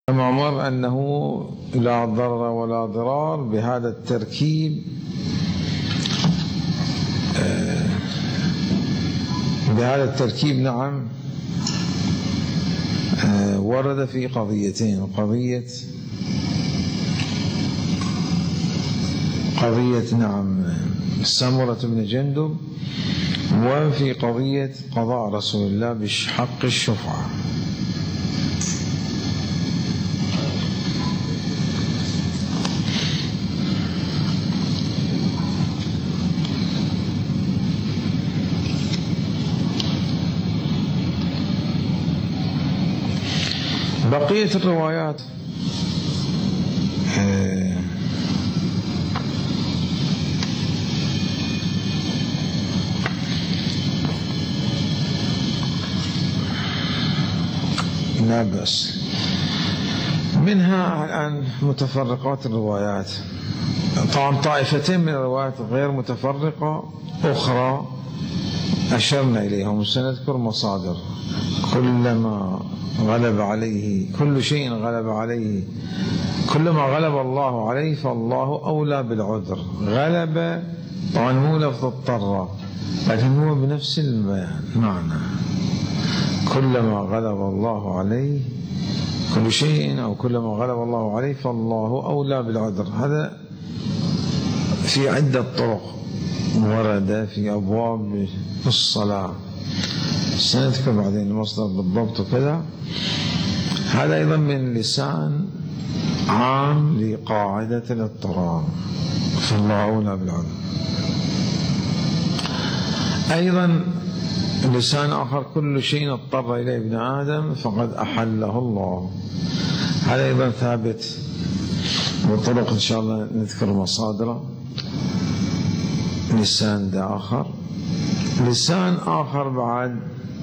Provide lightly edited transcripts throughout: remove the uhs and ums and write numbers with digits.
كما مر أنه لا ضرر ولا ضرار بهذا التركيب، نعم ورد في قضيتين، قضية نعم سمرة بن جندب، وفي قضية قضاء رسول الله بحق الشفعة. بقية الروايات لا بأس منها. الآن متفرقات الروايات، طبعا طائفتين من الروايات غير متفرقة أخرى أشرنا إليهم، سنذكر مصادر. كلما غلب عليه كل شيء غلب عليه، كلما غلب الله عليه فالله أولى بالعذر. غلب طبعا مو لفظ اضطر، لكن هو بنفس المعنى. كلما غلب الله عليه كل شيء، أو كلما غلب الله عليه فالله أولى بالعذر. هذا في عدة طرق ورد في أبواب الصلاة، سنذكر بعدين المصدر بالضبط وكذا. هذا أيضا من لسان عام لقاعدة الاضطرار، فالله أولى بالعذر. أيضا لسان آخر، كل شيء اضطر إليه ابن آدم فقد أحله الله. هذا أيضا ثابت بطرق، إن شاء الله نذكر مصادره. لسان ده آخر. لسان آخر بعد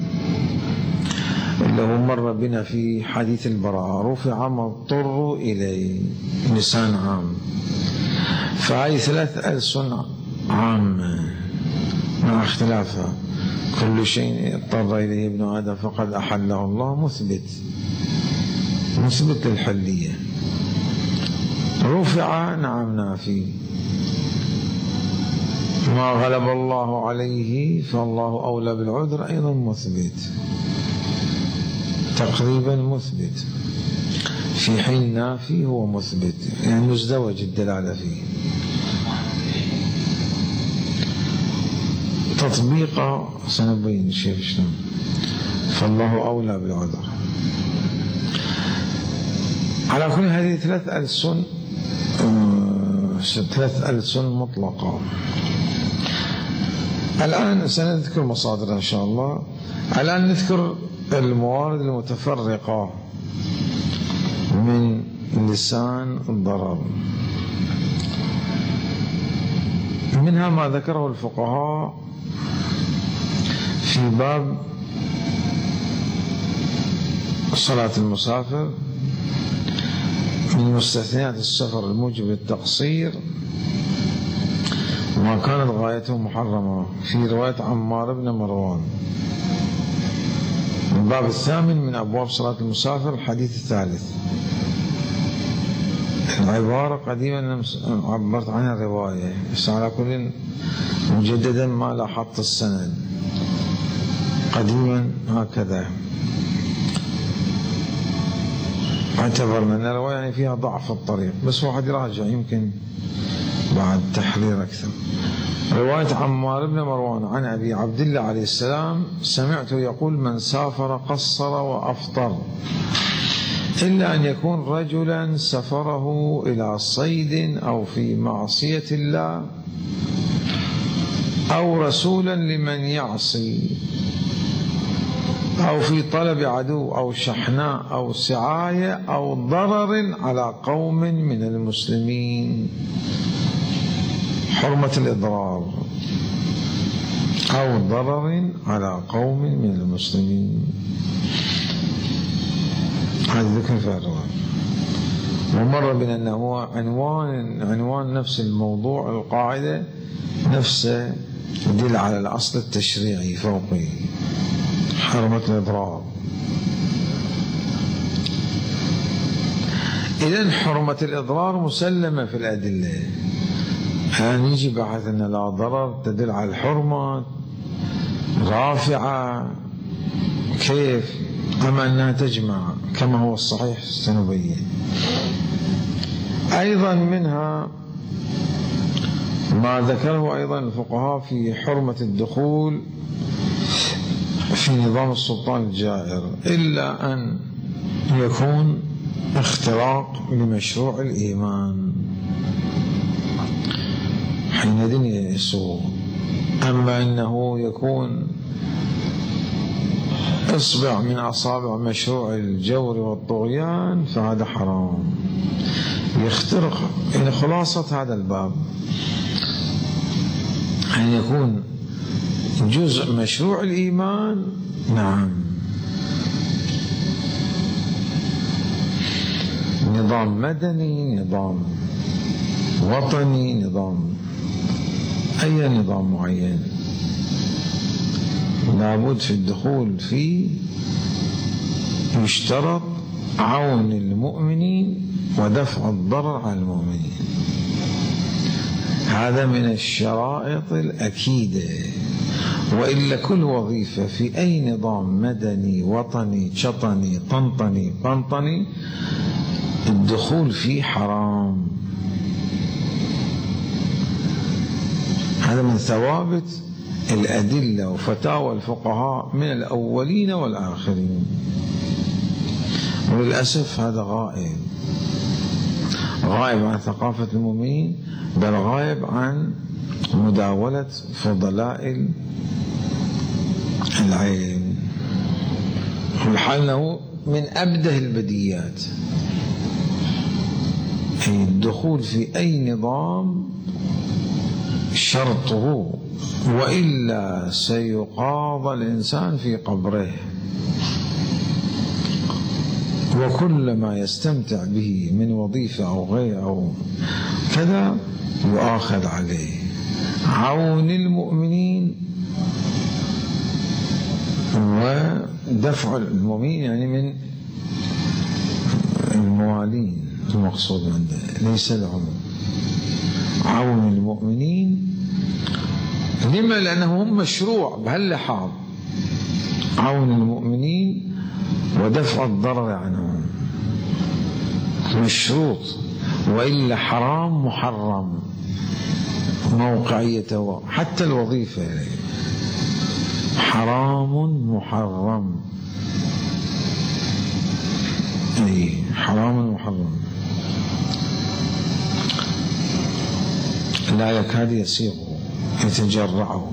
اللي هو مر بنا في حديث البراء، رفع ما اضطروا إليه، لسان عام. فهذه 3 ألسن عامة مع اختلافها. كل شيء اضطر إليه ابن آدم فقد أحله الله، مثبت للحلية. رفع نعم نافي. ما غلب الله عليه فالله أولى بالعذر، أيضا مثبت، تقريبا مثبت، في حين نافي هو مثبت، يعني مزدوج الدلالة فيه. تطبيقه سنبين شيء شلون. فالله أولى بالعذر. على كل هذه 3 ألسن مطلقة. الآن سنذكر مصادر إن شاء الله. الآن نذكر الموارد المتفرقة من لسان الضرر. منها ما ذكره الفقهاء في باب صلاة المسافر، من مستثنيات السفر الموجب للتقصير وما كانت غايته محرمة، في رواية عمار بن مروان. الباب الثامن من أبواب صلاة المسافر، الحديث الثالث. العبارة قديما عبرت عنها رواية، بس على كل مجددا ما لاحظت السند. قديما هكذا اعتبرنا أن الرواية يعني فيها ضعف الطريق، بس واحد يراجع يمكن بعد تحرير أكثر. رواية عمار بن مروان عن أبي عبد الله عليه السلام، سمعته يقول: من سافر قصر وأفطر، إلا أن يكون رجلا سفره إلى صيد أو في معصية الله أو رسولا لمن يعصي أو في طلب عدو أو شحناء أو سعاية أو ضرر على قوم من المسلمين، حرمة الإضرار، أو ضرر على قوم من المسلمين. هذا ذكر في الرواية. ومر بنا أنه عنوان نفس الموضوع، القاعدة نفسه يدل على الأصل التشريعي فوقه، حرمة الإضرار. إذن حرمة الإضرار مسلمة في الأدلة. يعني يجي بحث أن لا ضرر تدل على الحرمة رافعة، كيف؟ أما أنها تجمع كما هو الصحيح سنبين. أيضا منها ما ذكره أيضا الفقهاء في حرمة الدخول في نظام السلطان الجائر، إلا أن يكون اختراق لمشروع الإيمان، حينئذ يسوء. أما أنه يكون إصبع من أصابع مشروع الجور والطغيان فهذا حرام، يخترق. إن خلاصة هذا الباب أن يكون جزء مشروع الإيمان، نعم، نظام مدني، نظام وطني، نظام أي نظام معين، لابد في الدخول فيه يشترط عون المؤمنين ودفع الضرر على المؤمنين. هذا من الشرائط الأكيدة. وإلا كل وظيفة في أي نظام مدني وطني شطني طنطني قنطني الدخول فيه حرام. هذا من ثوابت الأدلة وفتاوى الفقهاء من الأولين والآخرين، وللأسف هذا غائب عن ثقافة المؤمنين، بل غائب عن مداولة فضلاء العلم. والحال أنه من أبده البديهيات الدخول في أي نظام شرطه، وإلا سيقاضى الإنسان في قبره، وكل ما يستمتع به من وظيفة أو غير أو كذا يؤاخذ عليه. عون المؤمنين ودفع المؤمنين يعني من الموالين المقصود عنده، ليس العموم. عون المؤمنين لما؟ لأنه هم مشروع بهاللحاظ، عون المؤمنين ودفع الضرر عنهم مشروط، وإلا حرام محرم موقعيته، حتى الوظيفة حرام محرم، أي حرام محرم لا يكاد يسيغه يتجرعه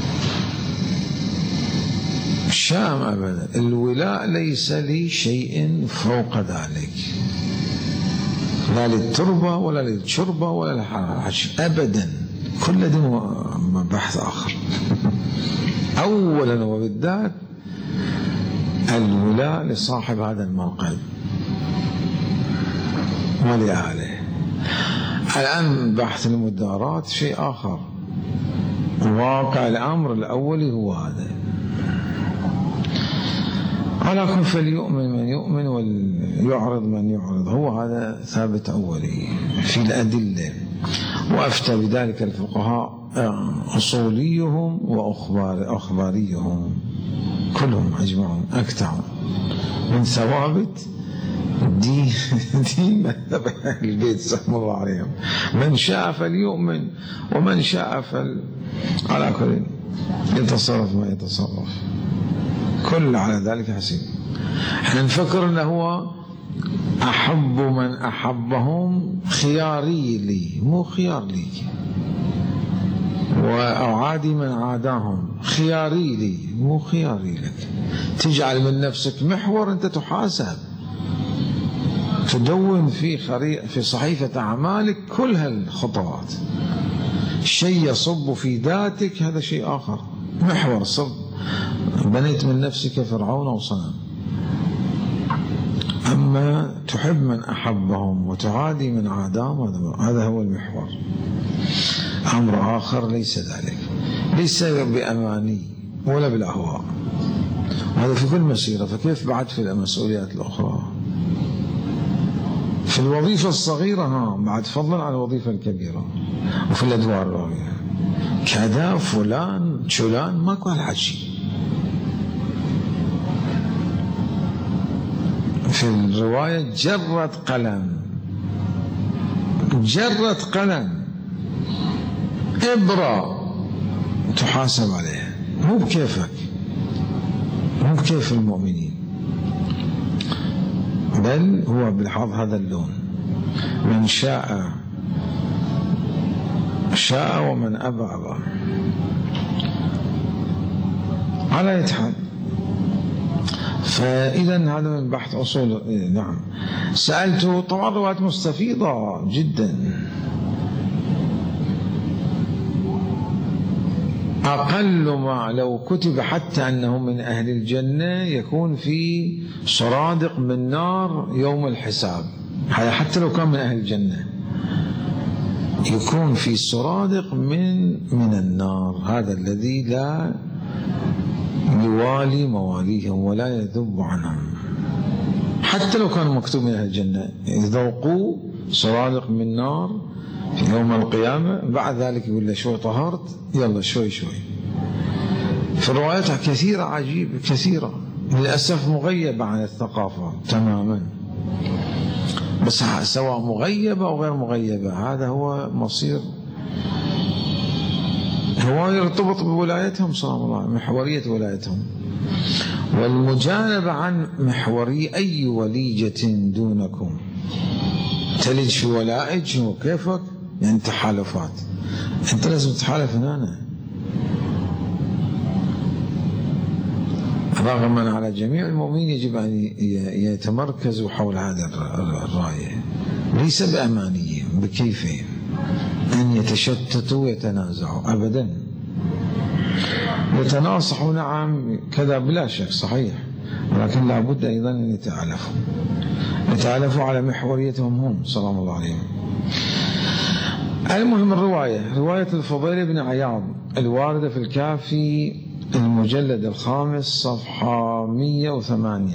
الشام أبدا. الولاء ليس لي شيء فوق ذلك، لا للتربة ولا للشربة ولا للحاج أبدا، كل ده بحث آخر. أولا وبالذات الولاء لصاحب هذا الموقع ولأهله. الآن بحث المدارات شيء آخر، واقع الأمر الأولي هو هذا. على كل فليؤمن من يؤمن وليعرض من يعرض، هو هذا ثابت أولي في الأدلة. وأفتى بذلك الفقهاء أصوليهم وأخباريهم كلهم أجمعون أكثر من ثوابت دين مذهب أهل البيت سلام الله عليهم. من شاء فليؤمن ومن شاء على كل يتصرف ما يتصرف، كل على ذلك حسين. احنا نفكر انه هو احب من احبهم خياري لي، مو خيار ليك، وأعادي من عاداهم خياري لي، مو خياري لك. تجعل من نفسك محور أنت تحاسب، تدون في صحيفة أعمالك كل هالخطوات. شيء يصب في ذاتك هذا شيء آخر، محور صب، بنيت من نفسك فرعون أو صنم. أما تحب من أحبهم وتعادي من عاداهم، هذا هو المحور. أمر آخر ليس ذلك، ليس بأماني ولا بالأهواء، هذا في كل مسيرة. فكيف بعد في المسؤوليات الأخرى؟ في الوظيفة الصغيرة بعد فضلا عن الوظيفة الكبيرة، وفي الأدوار الراوية كذا فلان شلان ماكو هالحكي. في الرواية جرة قلم، جرة قلم إبرة تحاسب عليها، مو بكيفك، مو بكيف المؤمنين، بل هو بلحاظ هذا اللون، من شاء شاء ومن أبى أبى. على يتحل. فإذا هذا من بحث أصول. نعم سألته، طبعا روايات مستفيضة جدا، أقل ما لو كتب حتى أنه من أهل الجنة يكون في سرادق من نار يوم الحساب، هذا حتى لو كان من أهل الجنة يكون في سرادق من النار، هذا الذي لا يوالي مواليهم ولا يذب عنهم، حتى لو كانوا مكتوب من أهل الجنة يذوقوا سرادق من نار يوم القيامة. بعد ذلك يقول له شوي طهرت، يلا شوي شوي. في الروايات كثيرة عجيبة، كثيرة للأسف مغيبة عن الثقافة تماما، بس سواء مغيبة أو غير مغيبة هذا هو مصير، هو يرتبط بولايتهم صلى الله عليه وسلم، محورية ولايتهم، والمجانبة عن محورية أي وليجة دونكم تلج في ولائج وكيفك، يعني تحالفات، أنت لازم تتحالف هنا. رغما على جميع المؤمنين يجب أن يتمركزوا حول هذا الراية، ليس بأمانيهم بكيفهم أن يتشتتوا ويتنازعوا أبدا، يتناصحوا نعم كذا بلا شك صحيح، ولكن لا بد أيضا أن يتعالفوا على محوريتهم هم سلام الله عليهم. المهم رواية الفضيل بن عياض الواردة في الكافي المجلد الخامس صفحة 108.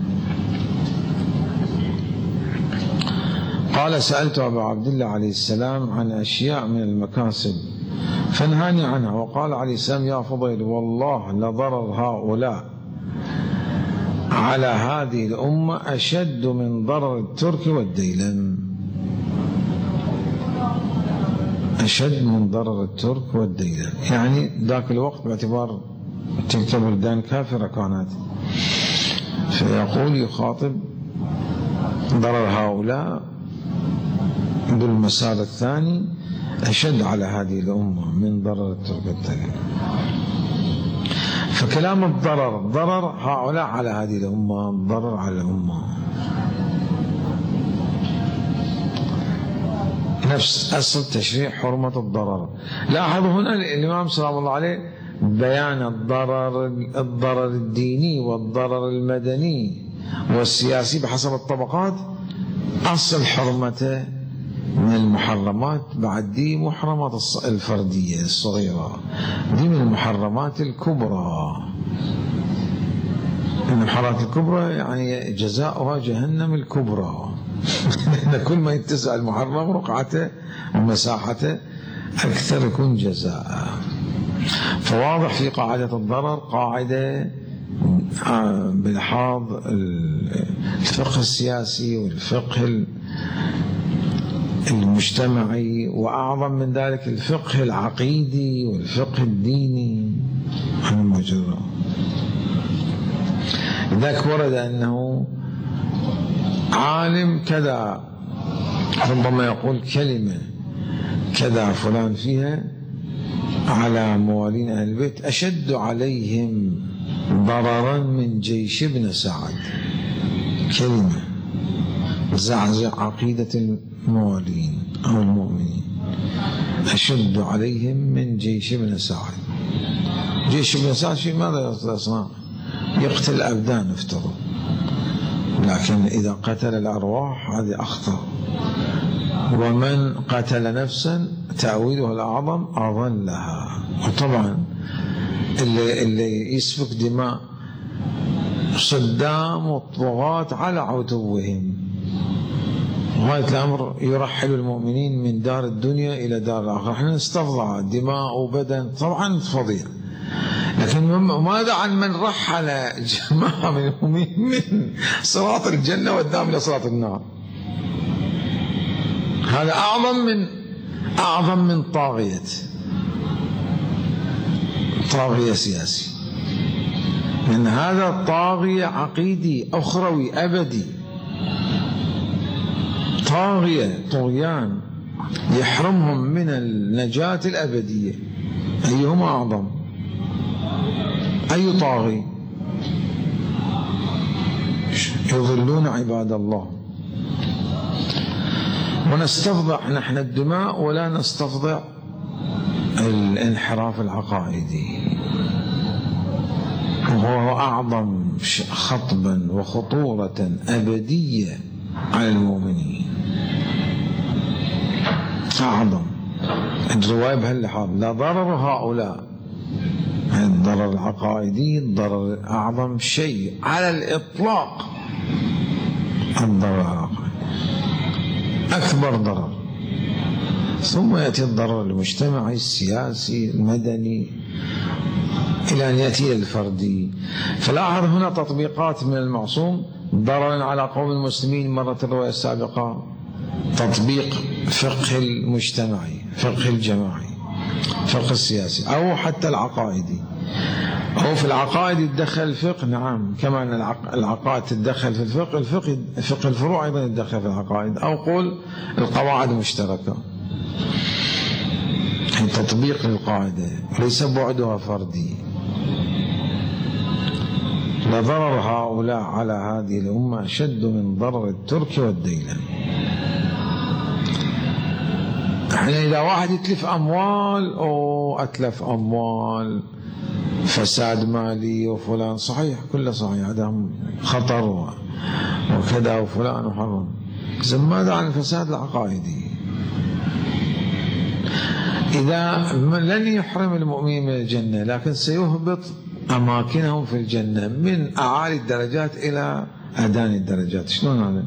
قال سألت أبا عبد الله عليه السلام عن أشياء من المكاسب فنهاني عنها، وقال عليه السلام يا فضيل والله لضرر هؤلاء على هذه الأمة أشد من ضرر الترك والديلم، أشد من ضرر الترك والديلم، يعني ذاك الوقت باعتبار تلك البلدان كافرة كانت، فيقول يخاطب ضرر هؤلاء بالمسار الثاني أشد على هذه الأمة من ضرر الترك والديلم. فكلام الضرر ضرر هؤلاء على هذه الأمة، ضرر على الأمة، نفس أصل تشريع حرمة الضرر. لاحظوا هنا الإمام سلام الله عليه بيان الضرر الديني والضرر المدني والسياسي بحسب الطبقات، أصل حرمته من المحرمات، بعد دي محرمات الفردية الصغيرة، دي من المحرمات الكبرى. المحرمات الكبرى يعني جزاؤها جهنم الكبرى لأن كل ما يتسع المحرم رقعته ومساحته أكثر يكون جزاء. فواضح في قاعدة الضرر قاعدة بلحاظ الفقه السياسي والفقه المجتمعي، وأعظم من ذلك الفقه العقيدي والفقه الديني عن المجرى. لذلك ورد أنه عالم كذا ربما يقول كلمة كذا فلان فيها على موالين أهل البيت أشد عليهم ضررا من جيش ابن سعد، كلمة زعزع عقيدة الموالين أو المؤمنين، أشد عليهم من جيش ابن سعد. جيش ابن سعد شيء ماذا يصنع؟ يقتل الأبدان افترض، لكن إذا قتل الأرواح هذه أخطر. ومن قتل نفسا تأويله الأعظم أضلها. وطبعا اللي يسفك دماء صدام والطغاة على عتوهم غاية الأمر يرحل المؤمنين من دار الدنيا إلى دار الآخرة. احنا نستفضع دماء وبدن طبعا فظيع، لكن ماذا عن من رحل جماعة من المؤمنين من صراط الجنة وداهم إلى صراط النار؟ هذا أعظم من طاغية سياسي، لأن هذا طاغية عقيدي أخروي أبدي، طغيان يحرمهم من النجاة الأبدية. أيهما أعظم؟ أي طاغي؟ يضلون عباد الله. ونستفضع نحن الدماء ولا نستفضع الانحراف العقائدي، وهو أعظم خطبا وخطورة أبدية على المؤمنين. أعظم الرواية بهاللحاظ، لا ضرر هؤلاء، الضرر العقائدي الضرر أعظم شيء على الإطلاق، الضرر العقائدي أكبر ضرر، ثم يأتي الضرر المجتمعي السياسي المدني إلى أن يأتي الفردي. فلاحظ هنا تطبيقات من المعصوم ضررا على قوم المسلمين. مرت الرواية السابقة تطبيق فقه المجتمعي، فقه الجماعي، فقه السياسي، أو حتى العقائدي، أو في العقائد يتدخل الفقه. نعم، كما أن العقائد تتدخل في الفقه، فقه الفروع أيضا يتدخل في العقائد، أو قول القواعد مشتركة، تطبيق للقاعدة ليس بعدها فردي. لضرر هؤلاء على هذه الأمة أشد من ضرر الترك والديلان. احنا إذا واحد يتلف أموال أو أتلف أموال، فساد مالي وفلان، صحيح كله صحيح، هذا خطر وكذا وفلان وحرم. ماذا عن الفساد العقائدي؟ إذا لن يحرم المؤمنين من الجنة، لكن سيهبط أماكنهم في الجنة من أعالي الدرجات إلى أداني الدرجات. شلون هذا؟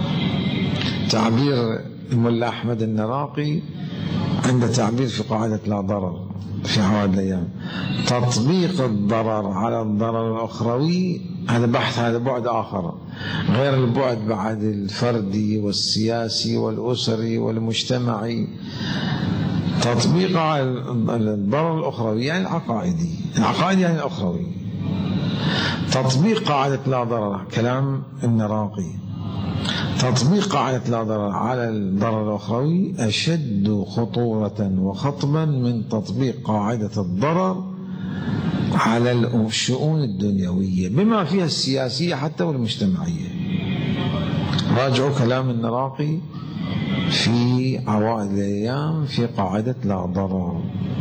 تعبير الملا أحمد النراقي عند تعبير في قاعدة لا ضرر في حوادث الأيام، تطبيق الضرر على الضرر الأخروي، هذا بحث، هذا بعد آخر غير البعد بعد الفردي والسياسي والأسري والمجتمعي. تطبيق على الضرر الأخروي يعني العقائدي يعني الأخروي. تطبيق قاعدة لا ضرر، كلام النراقي، تطبيق قاعدة لا ضرر على الضرر الأخروي أشد خطورة وخطبا من تطبيق قاعدة الضرر على الشؤون الدنيوية بما فيها السياسية حتى والمجتمعية. راجعوا كلام النراقي في عوائد الأيام في قاعدة لا ضرر.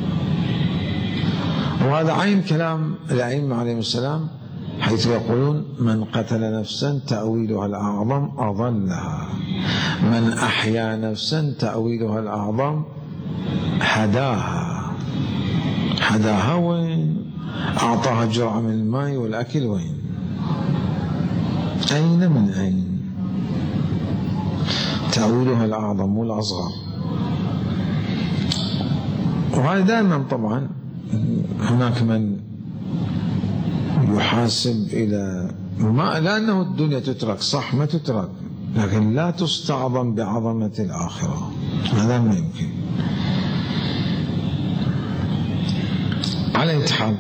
وهذا عين كلام الأئمة عليهم السلام، حيث يقولون: من قتل نفسا تأويلها الأعظم أضلها، من أحيا نفسا تأويلها الأعظم حداها وين؟ أعطاها جرعة من الماء والأكل وين؟ أين من أين؟ تأويلها الأعظم والأصغر. وهذا دائما طبعا هناك من يحاسب إلى لأنه الدنيا تترك، صح ما تترك، لكن لا تستعظم بعظمة الآخرة، هذا ما يمكن. على إتحاد.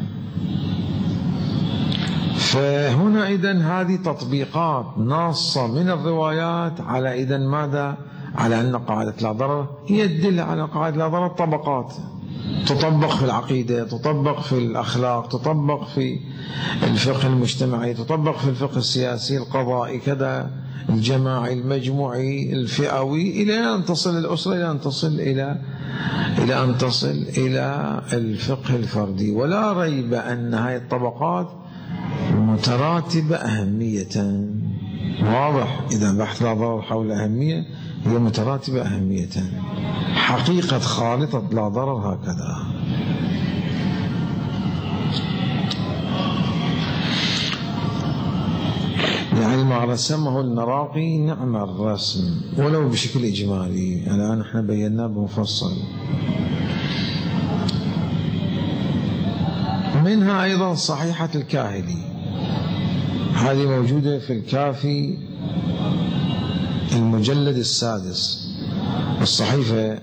فهنا إذن هذه تطبيقات ناصة من الروايات على إذن ماذا؟ على أن قاعدة لا ضرر هي تدل على قاعدة لا ضرر طبقات، تطبق في العقيدة، تطبق في الأخلاق، تطبق في الفقه المجتمعي، تطبق في الفقه السياسي القضائي كذا، الجماعي المجموعي الفئوي، إلى أن تصل الأسرة، إلى أن تصل إلى الفقه الفردي. ولا ريب أن هذه الطبقات متراتبة أهمية، واضح. إذا بحث لا ضرر حول أهمية هي متراتبة أهمية. حقيقة خالطة لا ضرر هكذا. يعني ما رسمه المراقي نعم الرسم ولو بشكل إجمالي، الآن احنا بيناه بمفصل. منها أيضا صحيحة الكاهلي، هذه موجودة في الكافي المجلد السادس، الصحيفة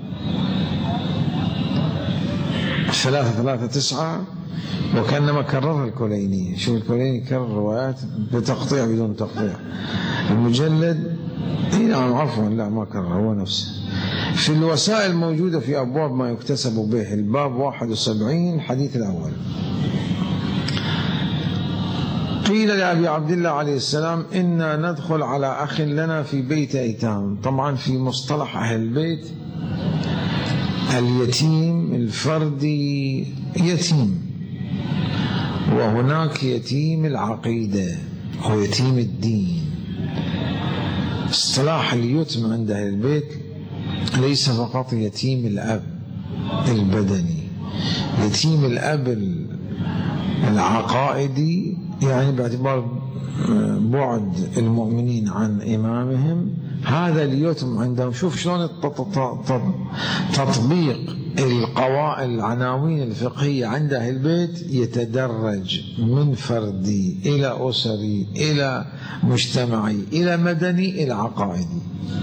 339، وكأنما كررها الكليني. شوف الكليني كرر روايات بتقطيع بدون تقطيع. المجلد نعم عفوا لا ما كرر، هو نفسه. في الوسائل موجودة في أبواب ما يكتسب به، الباب 71 الحديث الأول. قيل لأبي عبد الله عليه السلام إنا ندخل على أخ لنا في بيت أيتام. طبعا في مصطلح أهل البيت اليتيم الفردي يتيم، وهناك يتيم العقيدة ويتيم الدين. اصطلاح اليتم عند أهل البيت ليس فقط يتيم الأب البدني، يتيم الأب العقائدي، يعني باعتبار بعد المؤمنين عن إمامهم، هذا اليتم عندهم. شوف شلون تطبيق العناوين الفقهية عند أهل البيت يتدرج من فردي إلى أسري إلى مجتمعي إلى مدني إلى عقائدي.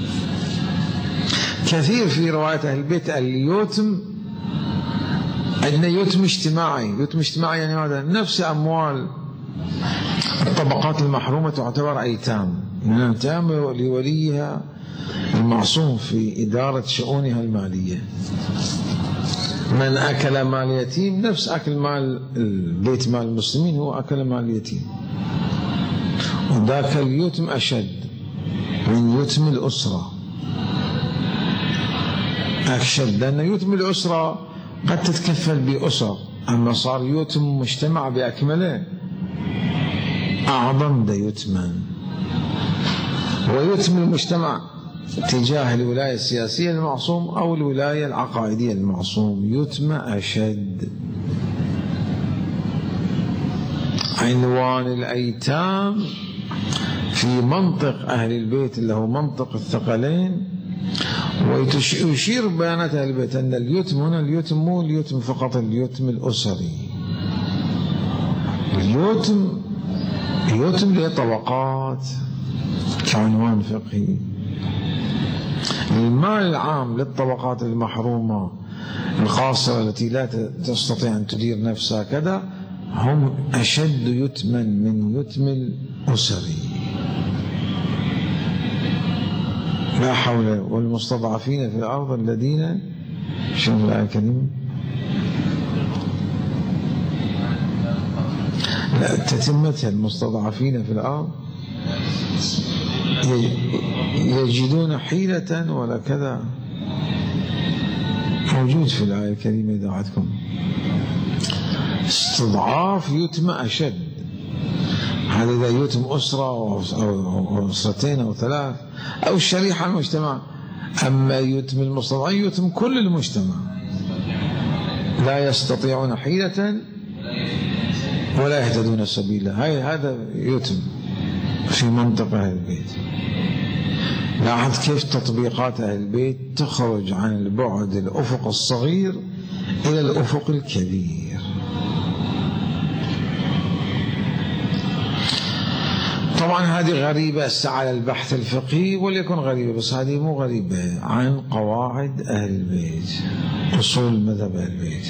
كثير في رواية أهل البيت اليتم عندنا يتم اجتماعي. يتم اجتماعي يعني ماذا؟ نفس أموال الطبقات المحرومة تعتبر أيتام، من أيتام لوليها المعصوم في إدارة شؤونها المالية. من أكل مال يتيم نفس أكل مال البيت مال المسلمين، هو أكل مال اليتيم. وذاك اليتم أشد من يتم الأسرة، أشد، لأن يتم الأسرة قد تتكفل بأسر، أما صار يتم مجتمع بأكمله أعظم ده يتما. ويتم المجتمع تجاه الولاية السياسية المعصوم أو الولاية العقائدية المعصوم يتم أشد. عنوان الأيتام في منطق أهل البيت اللي هو منطق الثقلين، ويشير بيانات أهل البيت أن اليتم هنا اليتم مو اليتم فقط اليتم الأسري، اليتم له طبقات كعنوان فقهي. المال العام للطبقات المحرومة القاصرة التي لا تستطيع أن تدير نفسها كذا هم أشد يتما من يتم الأسري. لا حول. والمستضعفين في الأرض الذين، شوف الآية الكريمة، لا تتمتها، المستضعفين في الأرض يجدون حيلة ولا كذا، موجود في الآية الكريمة إذا عدكم. استضعاف يتم أشد، هذا إذا يتم أسرة أو أسرتين أو ثلاث أو الشريحة المجتمع. أما يتم المستضعفين يتم كل المجتمع، لا يستطيعون حيلة ولا يهتدون سبيلا. هذا يتم في منطقة أهل البيت. لاحظ كيف تطبيقات أهل البيت تخرج عن البعد الأفق الصغير إلى الأفق الكبير. طبعا هذه غريبة على البحث الفقهي، وليكن غريبة، بس هذه مو غريبة عن قواعد أهل البيت، أصول مذهب أهل البيت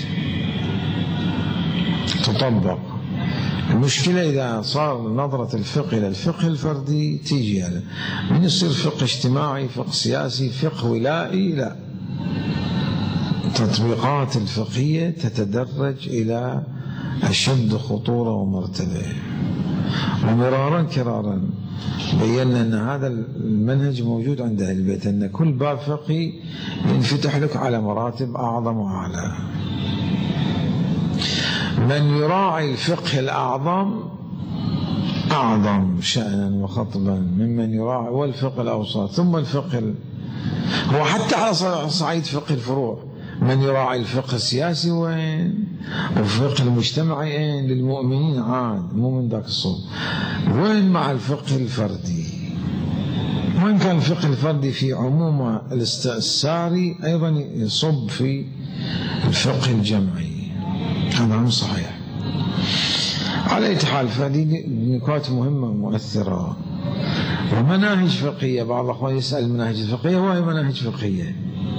تطبق. المشكلة إذا صار نظرة الفقه إلى الفقه الفردي تيجي هذا من يصير فقه اجتماعي، فقه سياسي، فقه ولائي، لا، التطبيقات الفقهية تتدرج إلى أشد خطورة ومرتبة. ومرارا كرارا بينا أن هذا المنهج موجود عند أهل البيت، أن كل باب فقهي ينفتح لك على مراتب أعظم وأعلى. من يراعي الفقه الأعظم أعظم شأنا وخطبا ممن يراعي والفقه الأوسط ثم الفقه هو حتى على صعيد فقه الفروع. من يراعي الفقه السياسي وين، وفقه المجتمعي للمؤمنين عاد مو من ذاك الصوب. وين مع الفقه الفردي؟ وإن كان الفقه الفردي في عموم الاستئثاري أيضا يصب في الفقه الجمعي، هذا مو صحيح. على أي حال فهذه نقاط مهمة ومؤثرة. ومناهج فقهية، بعض الأخوان يسأل المناهج الفقهية، وهي مناهج فقهية،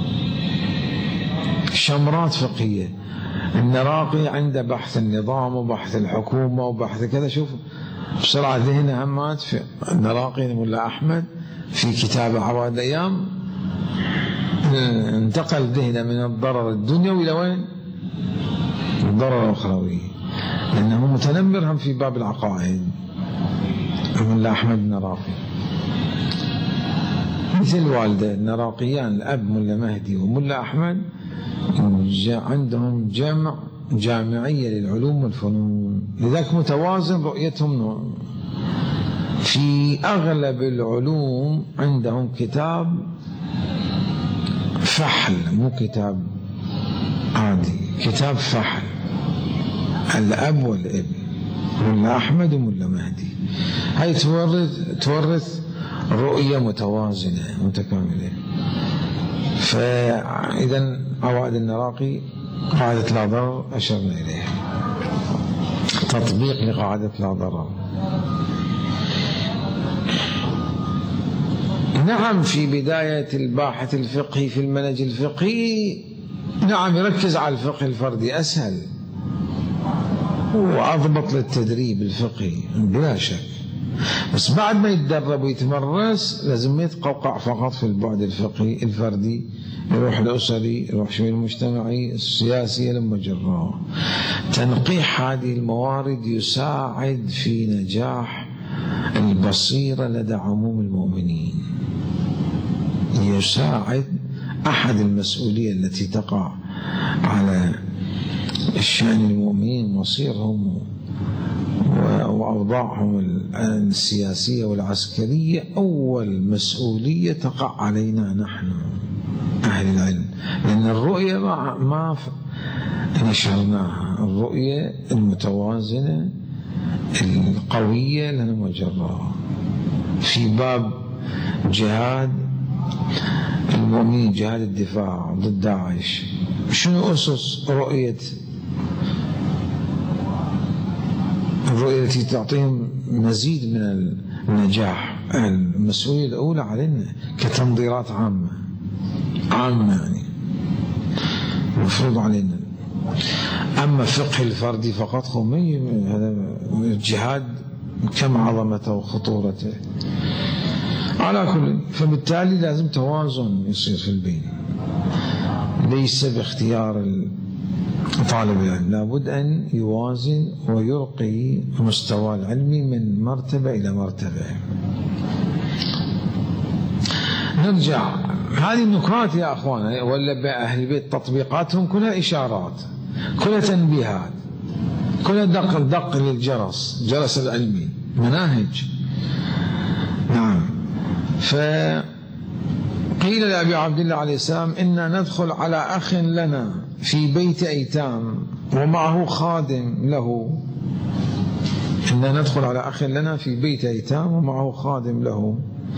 شمرات فقهية. النراقي عنده بحث النظام وبحث الحكومة وبحث كذا. شوف بسرعة ذهن همات في النراقي ملا أحمد في كتاب عوائد الأيام، انتقل ذهنه من الضرر الدنيوي إلى وين؟ الضرر الأخروي، لأنه متنمر هم في باب العقائد. ملا أحمد النراقي مثل الوالدة النراقيان، الأب ملا مهدي وملا أحمد، عندهم جامعية للعلوم والفنون، لذلك متوازن رؤيتهم. في أغلب العلوم عندهم كتاب فحل، مو كتاب عادي، كتاب فحل، الأب والابن، ملا أحمد وملا مهدي. هاي تورث رؤية متوازنة متكاملة. فإذا عوائد النراقي قاعدة لا ضرر أشرنا إليها، تطبيق لقاعدة لا ضرر. نعم في بداية الباحث الفقهي في المنهج الفقهي نعم يركز على الفقه الفردي، أسهل وأضبط للتدريب الفقهي بلا شك. بس بعد ما يتدرب ويتمرس لازم يتقوقع فقط في البعد الفقهي الفردي، يروح الأسري، يروح شوي المجتمعي، السياسي لما جراه. تنقيح هذه الموارد يساعد في نجاح البصيرة لدى عموم المؤمنين، يساعد. أحد المسؤولية التي تقع على الشأن المؤمنين مصيرهم وأوضاعهم السياسية والعسكرية، أول مسؤولية تقع علينا نحن أهل العلم، لأن الرؤية ما نشرناها، الرؤية المتوازنة القوية لنا مجراها في باب جهاد المؤمنين، جهاد الدفاع ضد داعش. شنو أسس رؤية الرؤية التي تعطيهم مزيد من النجاح؟ المسؤولية الأولى علينا كتنظيرات عامة يعني مفروض علينا. أما فقه الفردي فقط خمي، هذا الجهاد كم عظمته وخطورته. على كل، فبالتالي لازم توازن يصير في البين، ليس باختيار طالب العلم، لابد أن يوازن ويرقي مستوى العلمي من مرتبة إلى مرتبة. نرجع هذه النكات يا أخوانا، ولا بأهل البيت تطبيقاتهم كلها إشارات، كلها تنبيهات، كلها دق للجرس، جرس العلمي، مناهج. نعم. فقيل لأبي عبد الله عليه السلام: إنا ندخل على أخ لنا في بيت أيتام ومعه خادم له. إنا ندخل على أخ لنا في بيت أيتام ومعه خادم له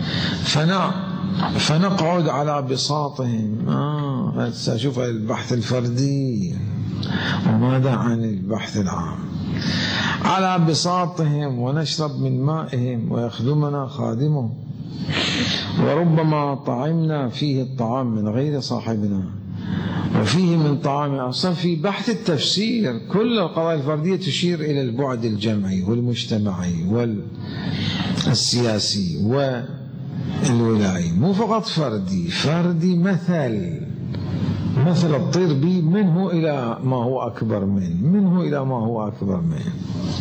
فنقعد على بساطهم. شوف البحث الفردي وماذا عن البحث العام. على بساطهم ونشرب من مائهم ويخدمنا خادمه، وربما طعمنا فيه الطعام من غير صاحبنا وفيه من طعام. أصلا في بحث التفسير كل القضايا الفردية تشير إلى البعد الجمعي والمجتمعي والسياسي والولائي، مو فقط فردي مثل الطير بي منه إلى ما هو أكبر منه،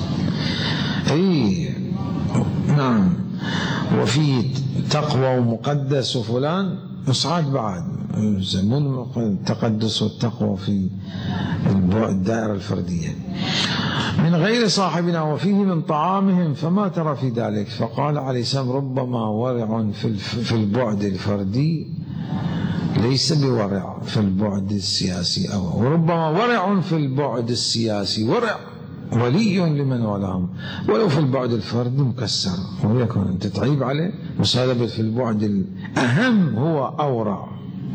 نعم. وفي تقوى ومقدس وفلان يصعد بعد يسمون التقدس والتقوى في الدائرة الفردية من غير صاحبنا وفيه من طعامهم فما ترى في ذلك. فقال عليه السلام: ربما ورع في البعد الفردي وليس بورع في البعد السياسي، أو ربما ورع في البعد السياسي، ورع ولي لمن والاهم، ولو في البعد الفردي مكسر، وليكن أنت تعيب عليه، بس هذا في البعد الأهم هو أورع،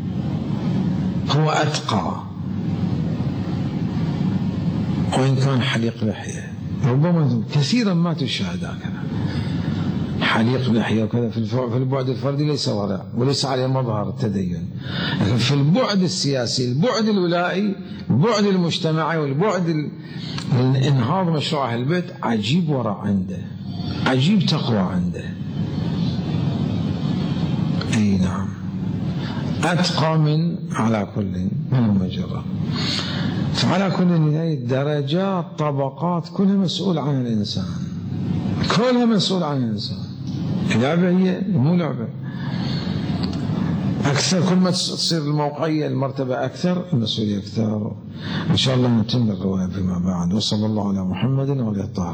هو أتقى، وإن كان حليق لحية. ربما كثيرا ما تشاهد هكذا حليق لحية وكذا. في البعد الفردي ليس ورع وليس عليه مظهر التدين، لكن في البعد السياسي، البعد الولائي، البعد المجتمعي، والبعد الانهاض مشروع أهل البيت، عجيب ورع عنده، عجيب تقوى عنده. اي نعم، أتقى من على كل من المجرة. فعلى كل درجات، طبقات، كلها مسؤول عن الإنسان، كلها مسؤول عن الإنسان. لعبة هي مو لعبة. أكثر كل ما تصير الموقعية المرتبة أكثر، المسؤولية أكثر. إن شاء الله نتم الرواية فيما بعد. وصلى الله على محمد وعلى آله الطاهرين.